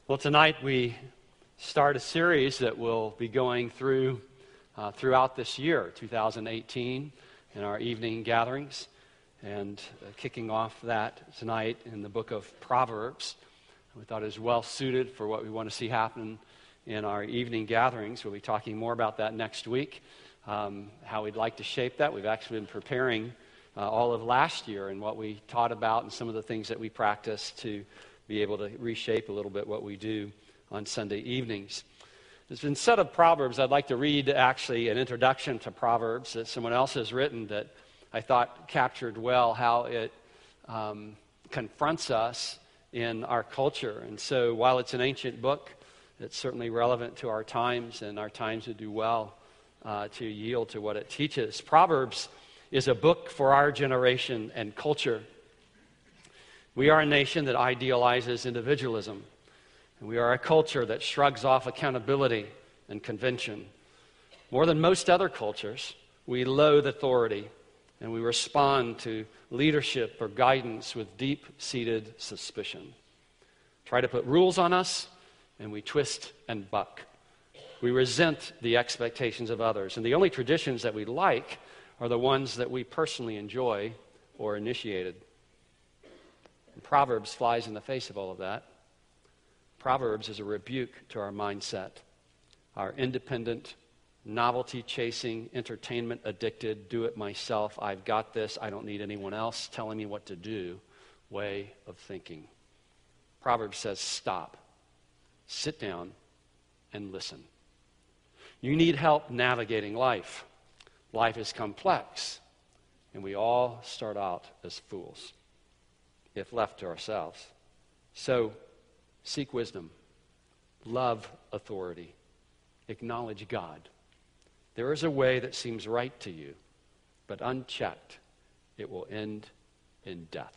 Well, tonight we start a series that will be going through throughout this year, 2018, in our evening gatherings, and kicking off that tonight in the book of Proverbs. We thought it was well suited for what we want to see happen in our evening gatherings. We'll be talking more about that next week, how we'd like to shape that. We've actually been preparing all of last year and what we taught about and some of the things that we practiced to be able to reshape a little bit what we do on Sunday evenings. Instead of Proverbs, I'd like to read actually an introduction to Proverbs that someone else has written that I thought captured well how it confronts us in our culture. And so while it's an ancient book, it's certainly relevant to our times, and our times would do well to yield to what it teaches. Proverbs is a book for our generation and culture. We are a nation that idealizes individualism, and we are a culture that shrugs off accountability and convention. More than most other cultures, we loathe authority, and we respond to leadership or guidance with deep-seated suspicion. Try to put rules on us, and we twist and buck. We resent the expectations of others, and the only traditions that we like are the ones that we personally enjoy or initiated. And Proverbs flies in the face of all of that. Proverbs is a rebuke to our mindset, our independent, novelty-chasing, entertainment-addicted, do-it-myself, I've got this, I don't need anyone else telling me what to do way of thinking. Proverbs says, stop, sit down, and listen. You need help navigating life. Life is complex, and we all start out as fools, if left to ourselves. So, seek wisdom, love authority, acknowledge God. There is a way that seems right to you, but unchecked, it will end in death.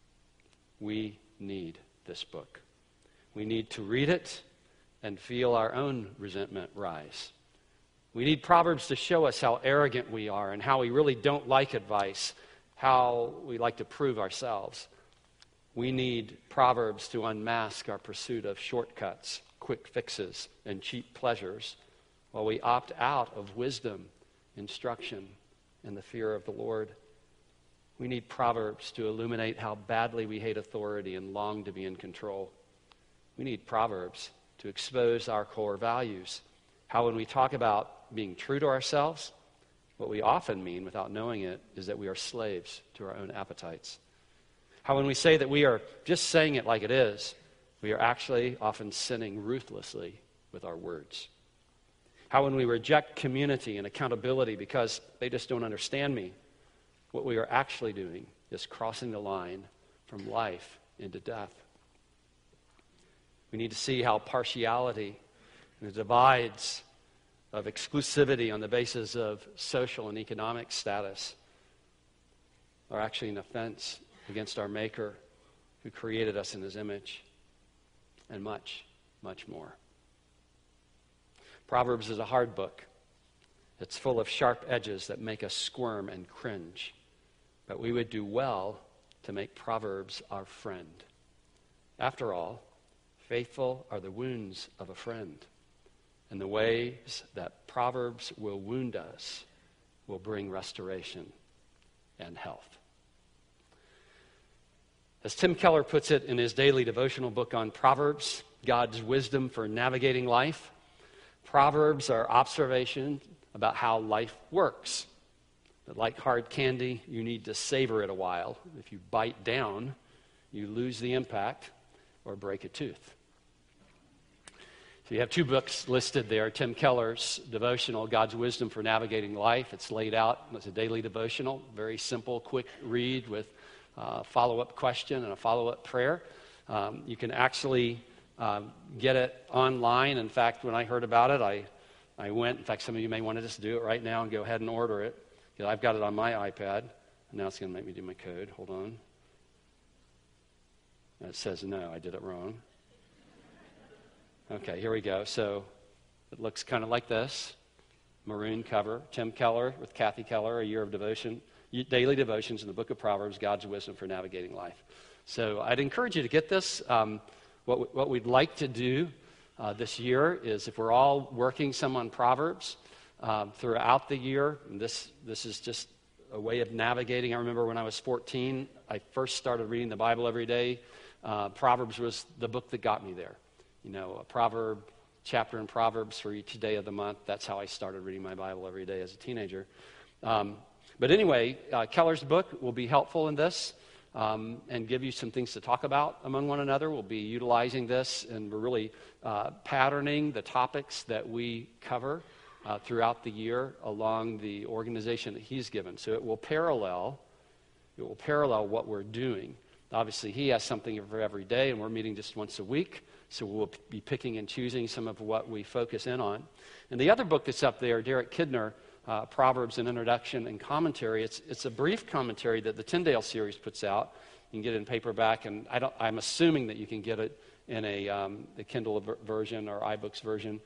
We need this book. We need to read it and feel our own resentment rise. We need Proverbs to show us how arrogant we are and how we really don't like advice, how we like to prove ourselves. We need Proverbs to unmask our pursuit of shortcuts, quick fixes, and cheap pleasures, while we opt out of wisdom, instruction, and the fear of the Lord. We need Proverbs to illuminate how badly we hate authority and long to be in control. We need Proverbs to expose our core values, how when we talk about being true to ourselves, what we often mean without knowing it is that we are slaves to our own appetites. How when we say that we are just saying it like it is, we are actually often sinning ruthlessly with our words. How when we reject community and accountability because they just don't understand me, what we are actually doing is crossing the line from life into death. We need to see how partiality and the divides of exclusivity on the basis of social and economic status are actually an offense against our Maker who created us in His image, and much, much more. Proverbs is a hard book. It's full of sharp edges that make us squirm and cringe. But we would do well to make Proverbs our friend. After all, faithful are the wounds of a friend. And the ways that Proverbs will wound us will bring restoration and health. As Tim Keller puts it in his daily devotional book on Proverbs, God's wisdom for navigating life, Proverbs are observations about how life works. But like hard candy, you need to savor it a while. If you bite down, you lose the impact or break a tooth. So you have two books listed there. Tim Keller's devotional, God's Wisdom for Navigating Life. It's laid out as a daily devotional, very simple, quick read with a follow-up question and a follow-up prayer. You can actually get it online. In fact, when I heard about it, I went. In fact, some of you may want to just do it right now and go ahead and order it. I've got it on my iPad. Now it's going to make me do my code. Hold on. It says no, I did it wrong. Okay, here we go. So it looks kind of like this. Maroon cover. Tim Keller with Kathy Keller, A Year of Devotion. Daily devotions in the book of Proverbs, God's Wisdom for Navigating Life. So I'd encourage you to get this. What we'd like to do this year is, if we're all working some on Proverbs throughout the year, and this is just a way of navigating. I remember when I was 14, I first started reading the Bible every day. Proverbs was the book that got me there. You know, a proverb, chapter in Proverbs for each day of the month. That's how I started reading my Bible every day as a teenager. But anyway, Keller's book will be helpful in this and give you some things to talk about among one another. We'll be utilizing this, and we're really patterning the topics that we cover throughout the year along the organization that he's given. So it will parallel what we're doing. Obviously, he has something for every day, and we're meeting just once a week. So we'll be picking and choosing some of what we focus in on. And the other book that's up there, Derek Kidner, Proverbs, an Introduction and Commentary. It's a brief commentary that the Tyndale series puts out. You can get it in paperback, and I'm assuming that you can get it in a Kindle version or iBooks version.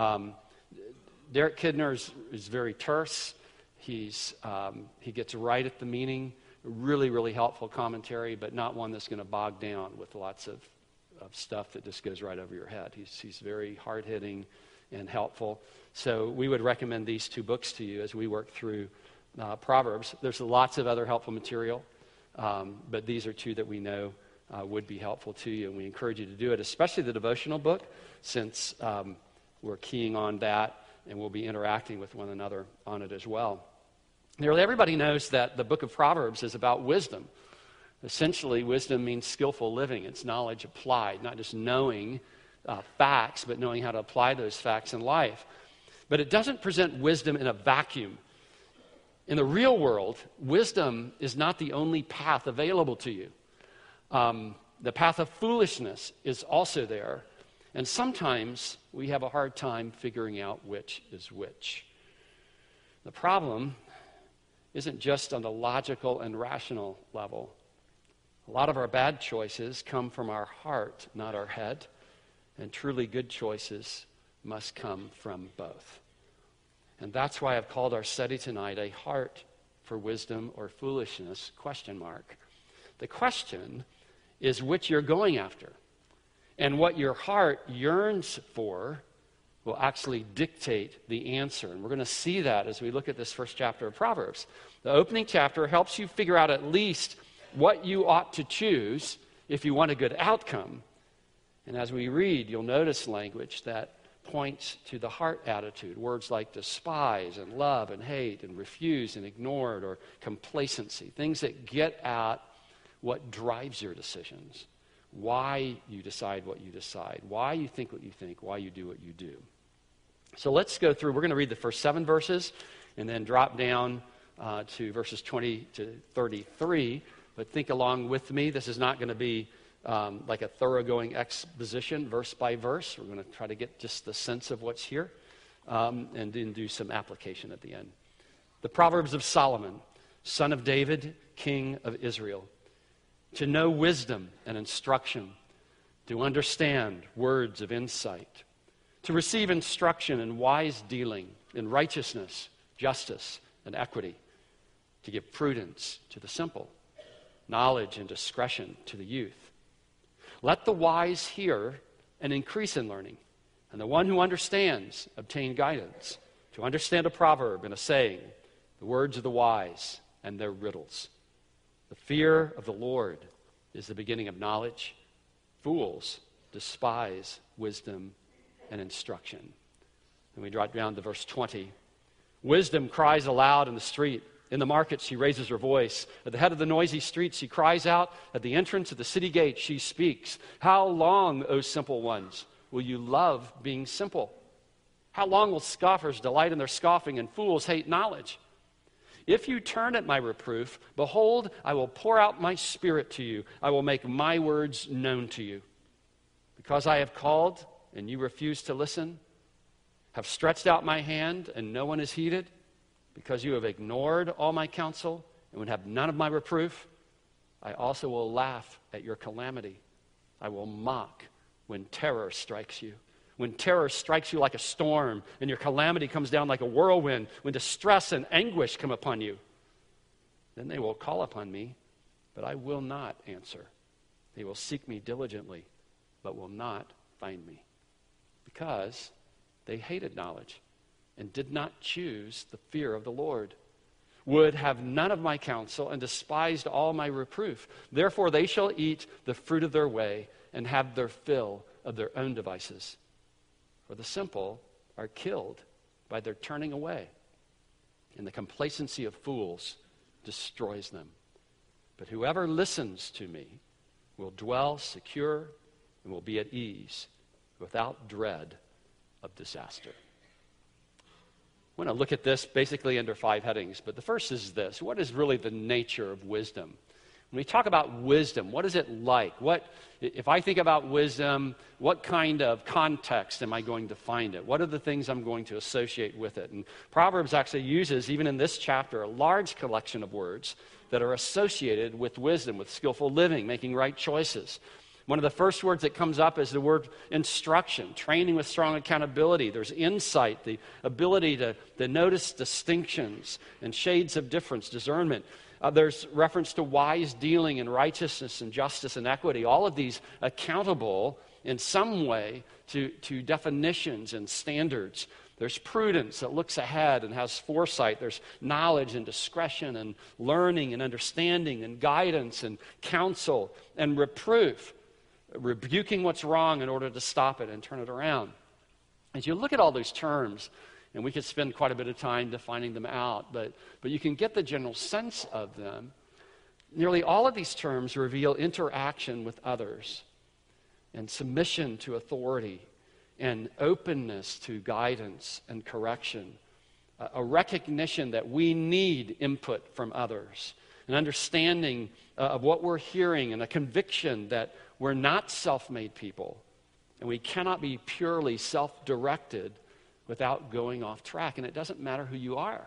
Derek Kidner is very terse. He gets right at the meaning. Really, really helpful commentary, but not one that's going to bog down with lots of stuff that just goes right over your head. He's very hard-hitting and helpful. So we would recommend these two books to you as we work through Proverbs. There's lots of other helpful material, but these are two that we know would be helpful to you, and we encourage you to do it, especially the devotional book, since we're keying on that, and we'll be interacting with one another on it as well. Nearly everybody knows that the book of Proverbs is about wisdom. Essentially, wisdom means skillful living. It's knowledge applied, not just knowing facts, but knowing how to apply those facts in life. But it doesn't present wisdom in a vacuum. In the real world, wisdom is not the only path available to you. The path of foolishness is also there. And sometimes we have a hard time figuring out which is which. The problem isn't just on the logical and rational level. A lot of our bad choices come from our heart, not our head. And truly good choices must come from both. And that's why I've called our study tonight a heart for wisdom or foolishness, ? The question is which you're going after. And what your heart yearns for will actually dictate the answer. And we're going to see that as we look at this first chapter of Proverbs. The opening chapter helps you figure out at least what you ought to choose if you want a good outcome. And as we read, you'll notice language that points to the heart attitude. Words like despise and love and hate and refuse and ignored or complacency. Things that get at what drives your decisions. Why you decide what you decide. Why you think what you think. Why you do what you do. So let's go through. We're going to read the first 7 verses and then drop down to verses 20 to 33. But think along with me. This is not going to be like a thoroughgoing exposition, verse by verse. We're going to try to get just the sense of what's here and then do some application at the end. The Proverbs of Solomon, son of David, king of Israel. To know wisdom and instruction, to understand words of insight, to receive instruction in wise dealing, in righteousness, justice, and equity, to give prudence to the simple, knowledge and discretion to the youth. Let the wise hear and increase in learning, and the one who understands obtain guidance, to understand a proverb and a saying, the words of the wise and their riddles. The fear of the Lord is the beginning of knowledge. Fools despise wisdom and instruction. And we drop down to verse 20. Wisdom cries aloud in the street. In the market she raises her voice. At the head of the noisy street she cries out. At the entrance of the city gate she speaks. How long, O simple ones, will you love being simple? How long will scoffers delight in their scoffing and fools hate knowledge? If you turn at my reproof, behold, I will pour out my spirit to you. I will make my words known to you. Because I have called and you refuse to listen, have stretched out my hand and no one has heeded, because you have ignored all my counsel and would have none of my reproof, I also will laugh at your calamity. I will mock when terror strikes you. When terror strikes you like a storm and your calamity comes down like a whirlwind, when distress and anguish come upon you, then they will call upon me, but I will not answer. They will seek me diligently, but will not find me, because they hated knowledge and did not choose the fear of the Lord, would have none of my counsel, and despised all my reproof. Therefore they shall eat the fruit of their way and have their fill of their own devices. For the simple are killed by their turning away, and the complacency of fools destroys them. But whoever listens to me will dwell secure and will be at ease without dread of disaster. I want to look at this basically under 5 headings, but the first is this: what is really the nature of wisdom? When we talk about wisdom, what is it like? If I think about wisdom, what kind of context am I going to find it? What are the things I'm going to associate with it? And Proverbs actually uses, even in this chapter, a large collection of words that are associated with wisdom, with skillful living, making right choices. One of the first words that comes up is the word instruction, training with strong accountability. There's insight, the ability to notice distinctions and shades of difference, discernment. There's reference to wise dealing and righteousness and justice and equity. All of these accountable in some way to definitions and standards. There's prudence that looks ahead and has foresight. There's knowledge and discretion and learning and understanding and guidance and counsel and reproof, rebuking what's wrong in order to stop it and turn it around. As you look at all those terms, and we could spend quite a bit of time defining them out, but you can get the general sense of them. Nearly all of these terms reveal interaction with others and submission to authority and openness to guidance and correction, a recognition that we need input from others, an understanding of what we're hearing, and a conviction that we're not self-made people, and we cannot be purely self-directed without going off track. And it doesn't matter who you are.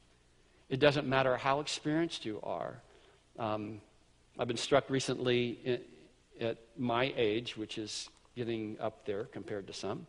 It doesn't matter how experienced you are. I've been struck recently at my age, which is getting up there compared to some,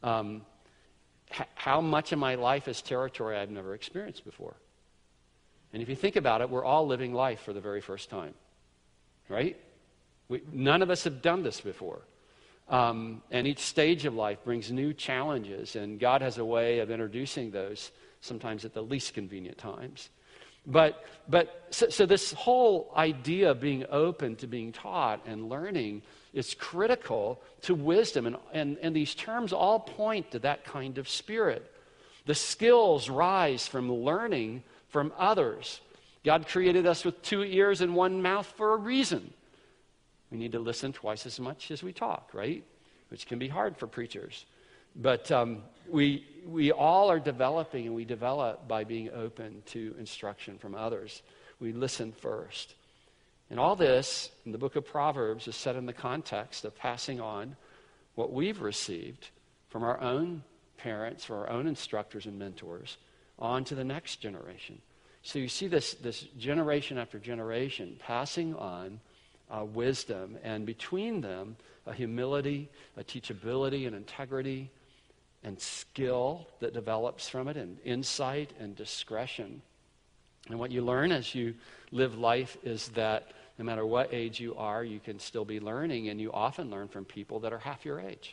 how much of my life is territory I've never experienced before. And if you think about it, we're all living life for the very first time, right? None of us have done this before. And each stage of life brings new challenges, and God has a way of introducing those sometimes at the least convenient times. So this whole idea of being open to being taught and learning is critical to wisdom, and these terms all point to that kind of spirit. The skills rise from learning from others. God created us with 2 ears and 1 mouth for a reason. We need to listen twice as much as we talk, right? Which can be hard for preachers. But we all are developing, and we develop by being open to instruction from others. We listen first. And all this in the book of Proverbs is set in the context of passing on what we've received from our own parents, from our own instructors and mentors, on to the next generation. So you see this generation after generation passing on wisdom, and between them, a humility, a teachability, and integrity, and skill that develops from it, and insight and discretion. And what you learn as you live life is that no matter what age you are, you can still be learning, and you often learn from people that are half your age.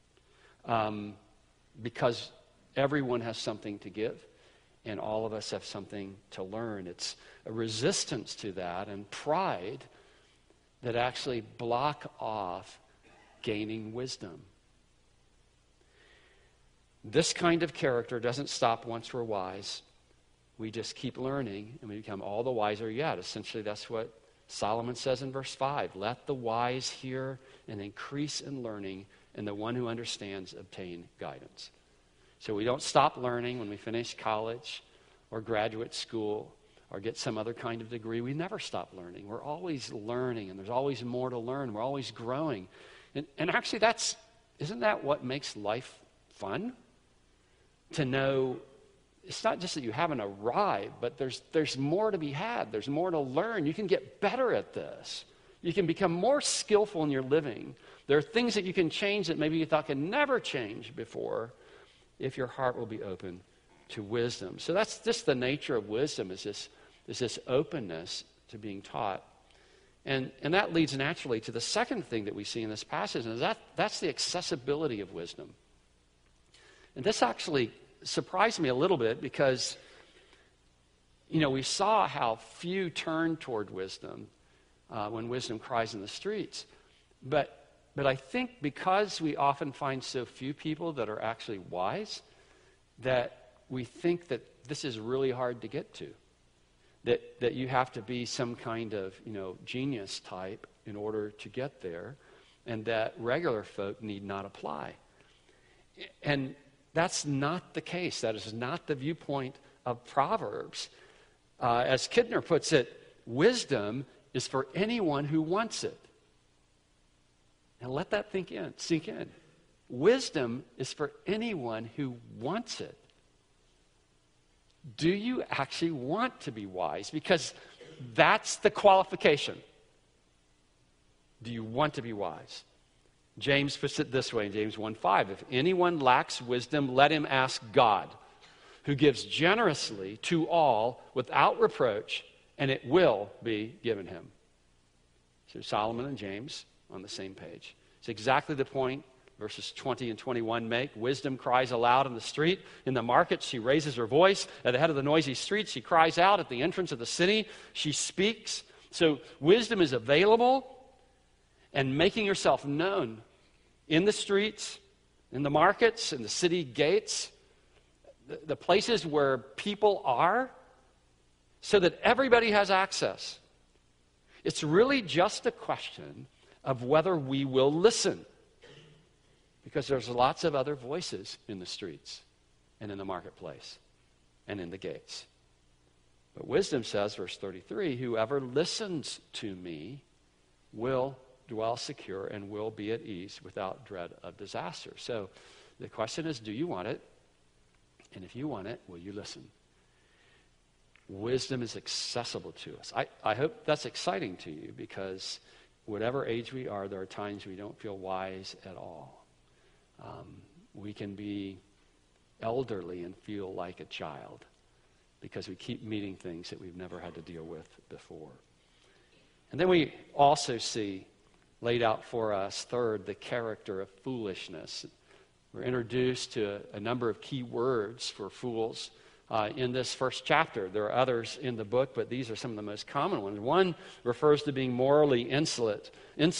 Because everyone has something to give, and all of us have something to learn. It's a resistance to that and pride that actually block off gaining wisdom. This kind of character doesn't stop once we're wise. We just keep learning, and we become all the wiser yet. Essentially, that's what Solomon says in verse 5. Let the wise hear and increase in learning, and the one who understands obtain guidance. So we don't stop learning when we finish college or graduate school or get some other kind of degree. We never stop learning. We're always learning, and there's always more to learn. We're always growing. And actually, isn't that what makes life fun? To know it's not just that you haven't arrived, but there's more to be had. There's more to learn. You can get better at this. You can become more skillful in your living. There are things that you can change that maybe you thought could never change before if your heart will be open to wisdom. So that's just the nature of wisdom, is this openness to being taught. And that leads naturally to the second thing that we see in this passage, and that's the accessibility of wisdom. And this actually surprised me a little bit because, we saw how few turn toward wisdom when wisdom cries in the streets. But I think because we often find so few people that are actually wise, that we think that this is really hard to get to. That you have to be some kind of, genius type in order to get there, and that regular folk need not apply. And that's not the case. That is not the viewpoint of Proverbs. As Kidner puts it, wisdom is for anyone who wants it. Now let that sink in. Wisdom is for anyone who wants it. Do you actually want to be wise? Because that's the qualification. Do you want to be wise? James puts it this way in James 1:5. If anyone lacks wisdom, let him ask God, who gives generously to all without reproach, and it will be given him. So Solomon and James on the same page. It's exactly the point verses 20 and 21 make. Wisdom cries aloud in the street. In the market, she raises her voice. At the head of the noisy street, she cries out. At the entrance of the city, she speaks. So wisdom is available and making herself known in the streets, in the markets, in the city gates, the places where people are, so that everybody has access. It's really just a question of whether we will listen. Because there's lots of other voices in the streets and in the marketplace and in the gates. But wisdom says, verse 33, whoever listens to me will dwell secure and will be at ease without dread of disaster. So the question is, do you want it? And if you want it, will you listen? Wisdom is accessible to us. I hope that's exciting to you, because whatever age we are, there are times we don't feel wise at all. We can be elderly and feel like a child because we keep meeting things that we've never had to deal with before. And then we also see laid out for us, third, the character of foolishness. We're introduced to a number of key words for fools in this first chapter. There are others in the book, but these are some of the most common ones. One refers to being morally insolent,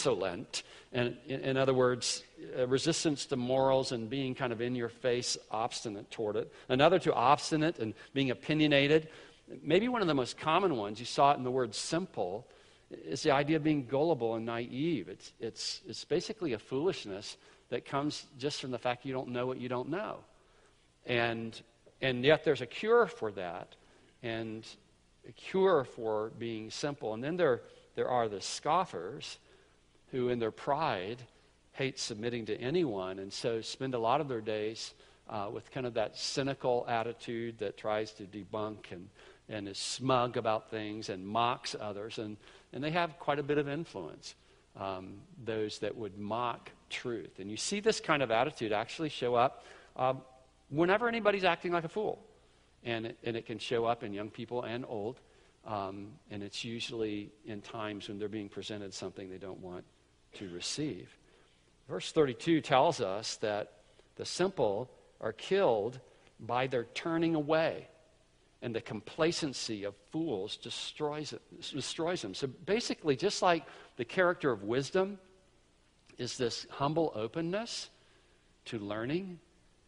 and in other words, resistance to morals and being kind of in your face, obstinate toward it. Another to obstinate and being opinionated. Maybe one of the most common ones, you saw it in the word simple, is the idea of being gullible and naive. It's basically a foolishness that comes just from the fact you don't know what you don't know. And yet there's a cure for that, and a cure for being simple. And then there are the scoffers who in their pride hate submitting to anyone, and so spend a lot of their days with kind of that cynical attitude that tries to debunk and is smug about things and mocks others. And they have quite a bit of influence, those that would mock truth. And you see this kind of attitude actually show up whenever anybody's acting like a fool. And it can show up in young people and old. And it's usually in times when they're being presented something they don't want to receive. Verse 32 tells us that the simple are killed by their turning away, and the complacency of fools destroys them. So basically, just like the character of wisdom is this humble openness to learning,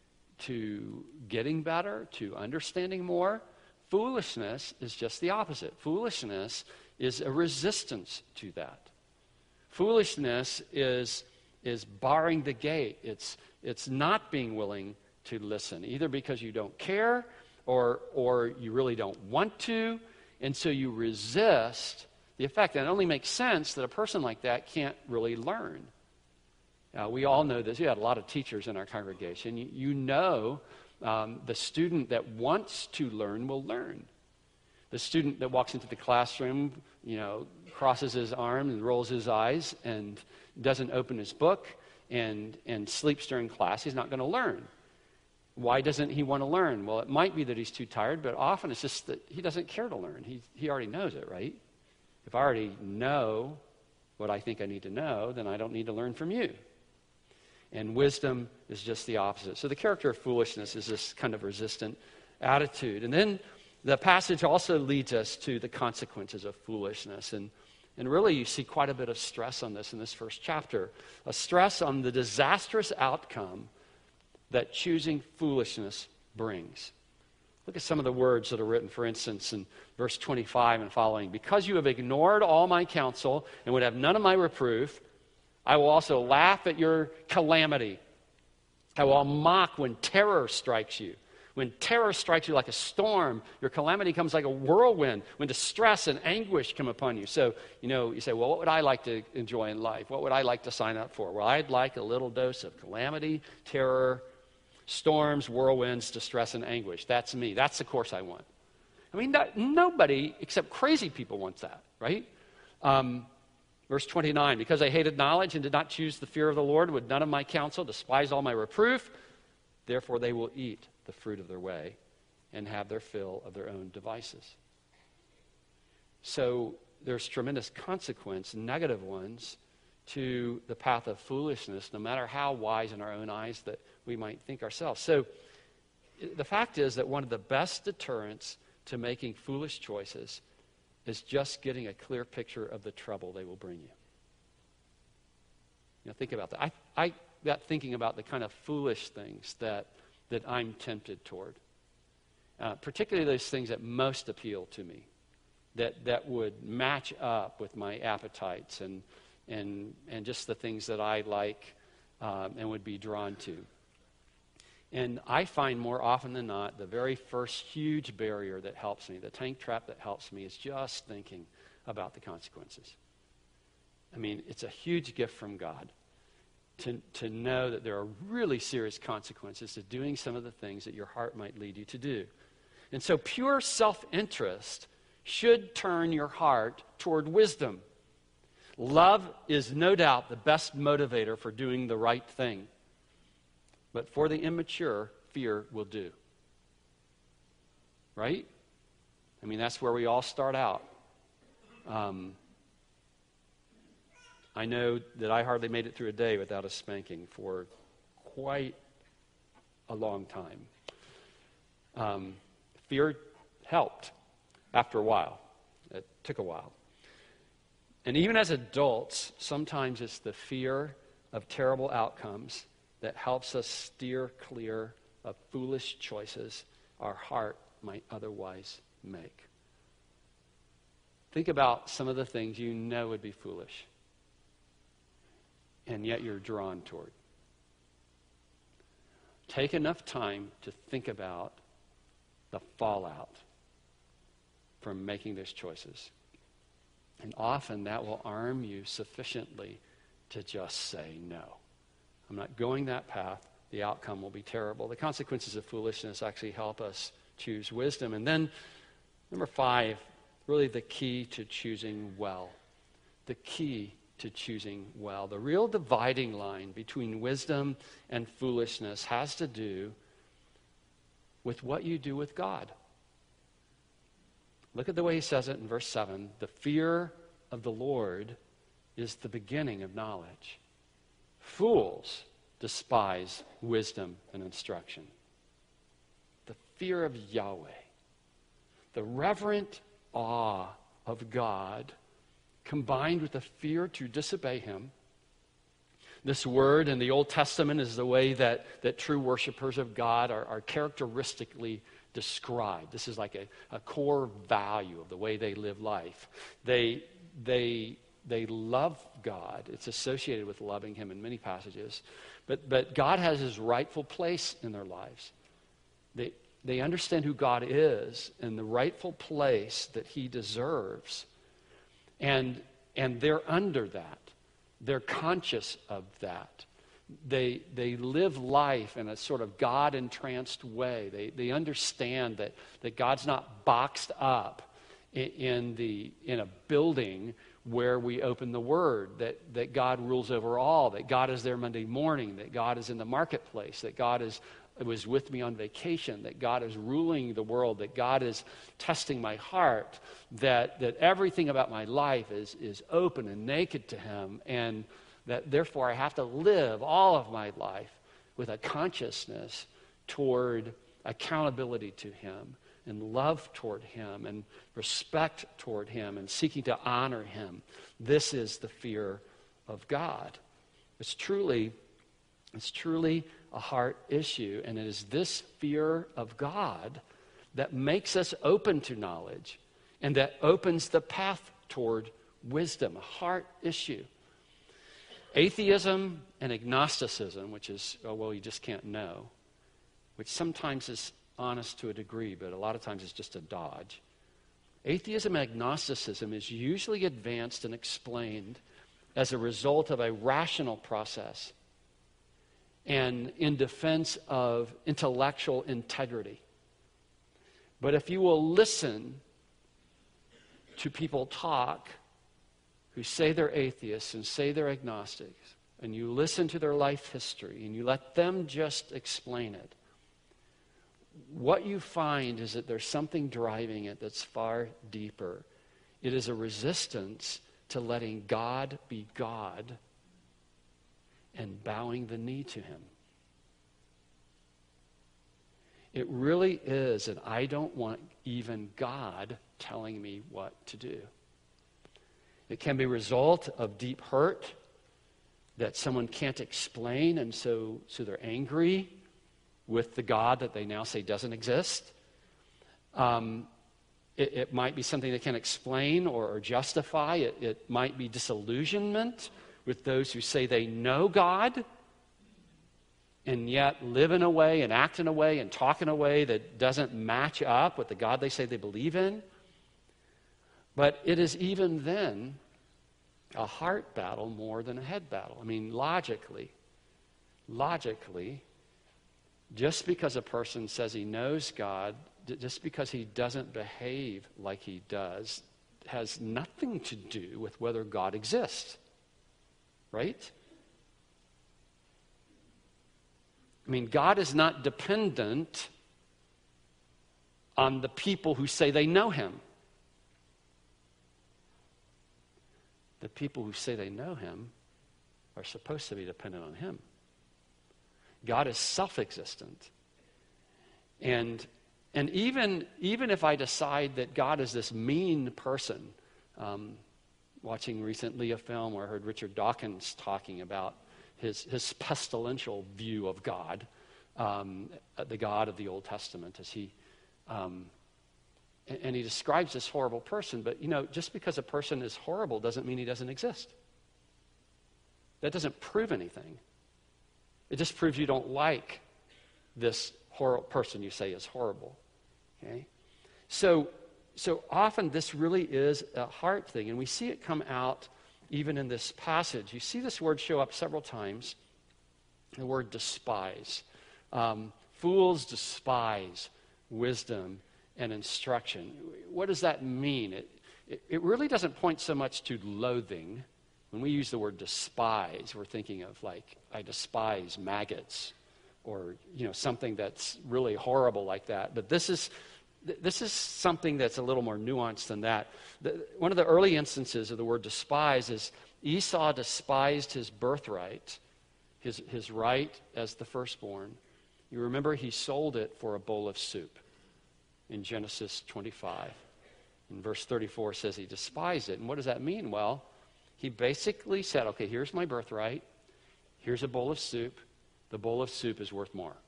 to getting better, to understanding more, foolishness is just the opposite. Foolishness is a resistance to that. Foolishness is barring the gate. It's not being willing to listen, either because you don't care or you really don't want to, and so you resist the effect. And it only makes sense that a person like that can't really learn. We all know this. We had a lot of teachers in our congregation. You know the student that wants to learn will learn. The student that walks into the classroom, crosses his arms and rolls his eyes and doesn't open his book and sleeps during class, he's not going to learn. Why doesn't he want to learn? Well, it might be that he's too tired, but often it's just that he doesn't care to learn. He already knows it, right? If I already know what I think I need to know, then I don't need to learn from you. And wisdom is just the opposite. So the character of foolishness is this kind of resistant attitude. And then the passage also leads us to the consequences of foolishness. And really you see quite a bit of stress on this in this first chapter. A stress on the disastrous outcome that choosing foolishness brings. Look at some of the words that are written, for instance, in verse 25 and following. Because you have ignored all my counsel and would have none of my reproof, I will also laugh at your calamity. I will mock when terror strikes you. When terror strikes you like a storm, your calamity comes like a whirlwind. When distress and anguish come upon you. So, you say, well, what would I like to enjoy in life? What would I like to sign up for? Well, I'd like a little dose of calamity, terror, storms, whirlwinds, distress, and anguish. That's me. That's the course I want. I mean, nobody except crazy people wants that, right? Verse 29, because I hated knowledge and did not choose the fear of the Lord, would none of my counsel, despise all my reproof, therefore they will eat the fruit of their way and have their fill of their own devices. So there's tremendous consequence, negative ones, to the path of foolishness, no matter how wise in our own eyes that we might think ourselves. So the fact is that one of the best deterrents to making foolish choices is just getting a clear picture of the trouble they will bring you. Think about that. I got thinking about the kind of foolish things that I'm tempted toward, particularly those things that most appeal to me, that would match up with my appetites and just the things that I like and would be drawn to. And I find more often than not, the very first huge barrier that helps me, the tank trap that helps me, is just thinking about the consequences. I mean, it's a huge gift from God to know that there are really serious consequences to doing some of the things that your heart might lead you to do. And so pure self-interest should turn your heart toward wisdom. Love is no doubt the best motivator for doing the right thing. But for the immature, fear will do. Right? I mean, that's where we all start out. I know that I hardly made it through a day without a spanking for quite a long time. Fear helped after a while. It took a while. And even as adults, sometimes it's the fear of terrible outcomes that helps us steer clear of foolish choices our heart might otherwise make. Think about some of the things you know would be foolish, and yet you're drawn toward. Take enough time to think about the fallout from making those choices. And often that will arm you sufficiently to just say no. I'm not going that path. The outcome will be terrible. The consequences of foolishness actually help us choose wisdom. And then, number 5, really the key to choosing well. The key to choosing well. The real dividing line between wisdom and foolishness has to do with what you do with God. Look at the way he says it in verse 7. The fear of the Lord is the beginning of knowledge. Fools despise wisdom and instruction. The fear of Yahweh, the reverent awe of God, combined with the fear to disobey him. This word in the Old Testament is the way that true worshipers of God are characteristically described. This is like a core value of the way they live life. They love God. It's associated with loving him in many passages. But God has his rightful place in their lives. They understand who God is and the rightful place that he deserves. And they're under that. They're conscious of that. They live life in a sort of God-entranced way. They understand that God's not boxed up in a building where we open the Word, that God rules over all, that God is there Monday morning, that God is in the marketplace, that God is was with me on vacation, that God is ruling the world, that God is testing my heart, that everything about my life is open and naked to him, and that therefore I have to live all of my life with a consciousness toward accountability to him and love toward him and respect toward him and seeking to honor him. This is the fear of God. It's truly a heart issue, and it is this fear of God that makes us open to knowledge and that opens the path toward wisdom, a heart issue. Atheism and agnosticism, which is, you just can't know, which sometimes is honest to a degree, but a lot of times it's just a dodge. Atheism and agnosticism is usually advanced and explained as a result of a rational process and in defense of intellectual integrity. But if you will listen to people talk who say they're atheists and say they're agnostics, and you listen to their life history and you let them just explain it, what you find is that there's something driving it that's far deeper. It is a resistance to letting God be God and bowing the knee to him. It really is, and I don't want even God telling me what to do. It can be a result of deep hurt that someone can't explain, and so they're angry with the God that they now say doesn't exist. It might be something they can't explain or justify. It might be disillusionment with those who say they know God and yet live in a way and act in a way and talk in a way that doesn't match up with the God they say they believe in. But it is even then a heart battle more than a head battle. I mean, logically, just because a person says he knows God, just because he doesn't behave like he does, has nothing to do with whether God exists. Right? I mean, God is not dependent on the people who say they know him. The people who say they know him are supposed to be dependent on him. God is self-existent. And even if I decide that God is this mean person, watching recently a film where I heard Richard Dawkins talking about his pestilential view of God, the God of the Old Testament, as he and he describes this horrible person. But just because a person is horrible doesn't mean he doesn't exist. That doesn't prove anything. It just proves you don't like this person you say is horrible. Okay? So often this really is a heart thing, and we see it come out even in this passage. You see this word show up several times, the word despise. Fools despise wisdom and instruction. What does that mean? It really doesn't point so much to loathing. When we use the word despise, we're thinking of like, I despise maggots, or something that's really horrible like that. But this is something that's a little more nuanced than that. One of the early instances of the word despise is Esau despised his birthright, his right as the firstborn. You remember he sold it for a bowl of soup in Genesis 25. And verse 34 says he despised it. And what does that mean? Well, he basically said, okay, here's my birthright. Here's a bowl of soup. The bowl of soup is worth more.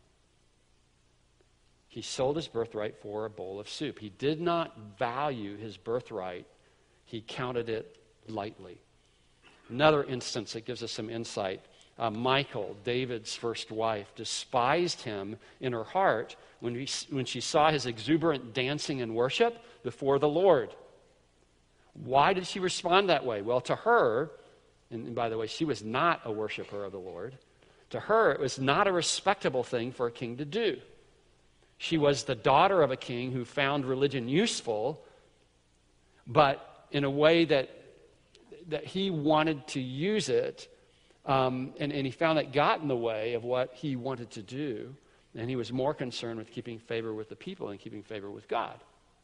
He sold his birthright for a bowl of soup. He did not value his birthright. He counted it lightly. Another instance that gives us some insight. Michal, David's first wife, despised him in her heart when she saw his exuberant dancing and worship before the Lord. Why did she respond that way? Well, to her, and by the way, she was not a worshiper of the Lord. To her, it was not a respectable thing for a king to do. She was the daughter of a king who found religion useful, but in a way that he wanted to use it, and he found that got in the way of what he wanted to do. And he was more concerned with keeping favor with the people than keeping favor with God.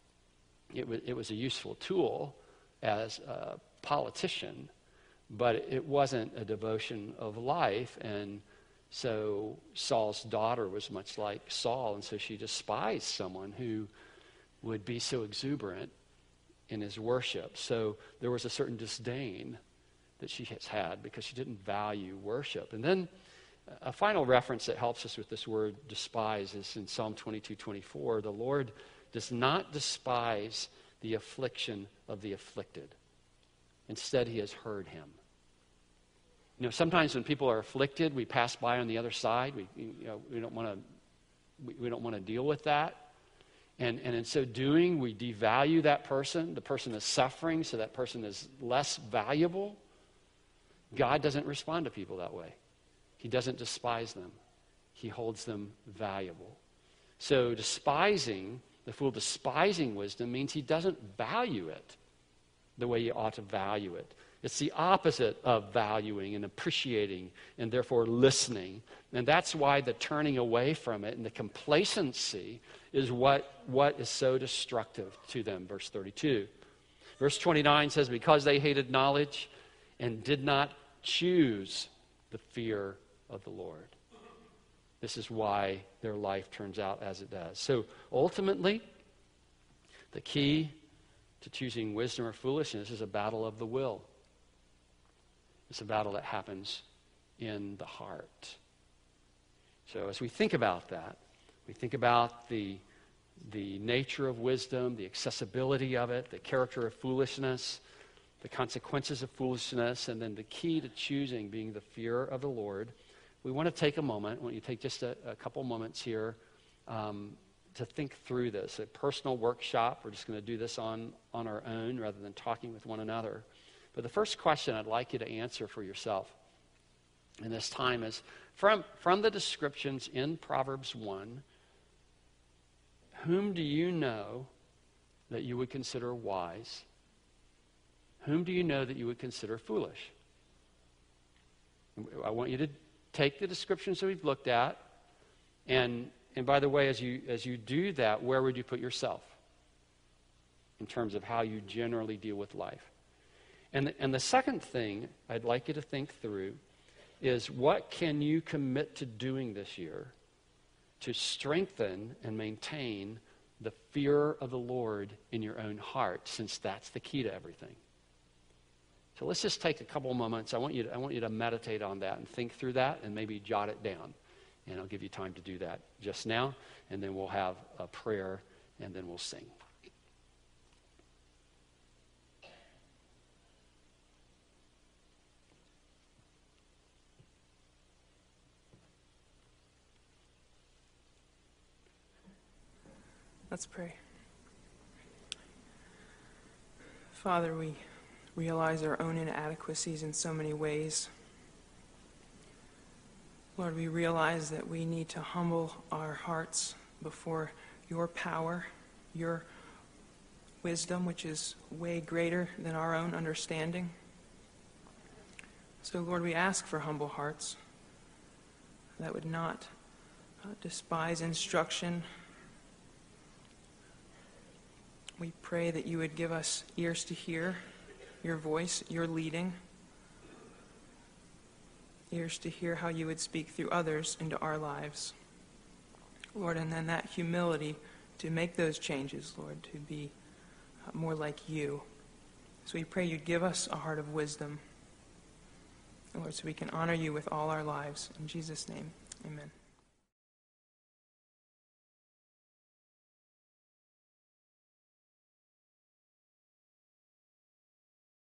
It was a useful tool as a politician, but it wasn't a devotion of life. And so Saul's daughter was much like Saul, and so she despised someone who would be so exuberant in his worship. So there was a certain disdain that she has had because she didn't value worship. And then a final reference that helps us with this word despise is in Psalm 22:24. The Lord does not despise the affliction of the afflicted. Instead, he has heard him. You know, sometimes when people are afflicted, we pass by on the other side. We don't want to deal with that. And in so doing, we devalue that person. The person is suffering, so that person is less valuable. God doesn't respond to people that way. He doesn't despise them. He holds them valuable. So the fool despising wisdom means he doesn't value it the way you ought to value it. It's the opposite of valuing and appreciating and therefore listening. And that's why the turning away from it and the complacency is what is so destructive to them. Verse 32. Verse 29 says, because they hated knowledge and did not choose the fear of the Lord. This is why their life turns out as it does. So ultimately, the key to choosing wisdom or foolishness is a battle of the will. It's a battle that happens in the heart. So as we think about that, we think about the nature of wisdom, the accessibility of it, the character of foolishness, the consequences of foolishness, and then the key to choosing being the fear of the Lord. We want to take a moment. I want you to take just a couple moments here to think through this. A personal workshop. We're just going to do this on our own rather than talking with one another. But the first question I'd like you to answer for yourself in this time is, from the descriptions in Proverbs 1, whom do you know that you would consider wise? Whom do you know that you would consider foolish? I want you to take the descriptions that we've looked at, and by the way, as you do that, where would you put yourself in terms of how you generally deal with life? And the second thing I'd like you to think through is, what can you commit to doing this year to strengthen and maintain the fear of the Lord in your own heart, since that's the key to everything. So let's just take a couple moments. I want you to meditate on that and think through that and maybe jot it down. And I'll give you time to do that just now, and then we'll have a prayer, and then we'll sing. Let's pray. Father, we realize our own inadequacies in so many ways. Lord, we realize that we need to humble our hearts before your power, your wisdom, which is way greater than our own understanding. So, Lord, we ask for humble hearts that would not despise instruction. We pray that you would give us ears to hear your voice, your leading, ears to hear how you would speak through others into our lives. Lord, and then that humility to make those changes, Lord, to be more like you. So we pray you'd give us a heart of wisdom, Lord, so we can honor you with all our lives. In Jesus' name, amen.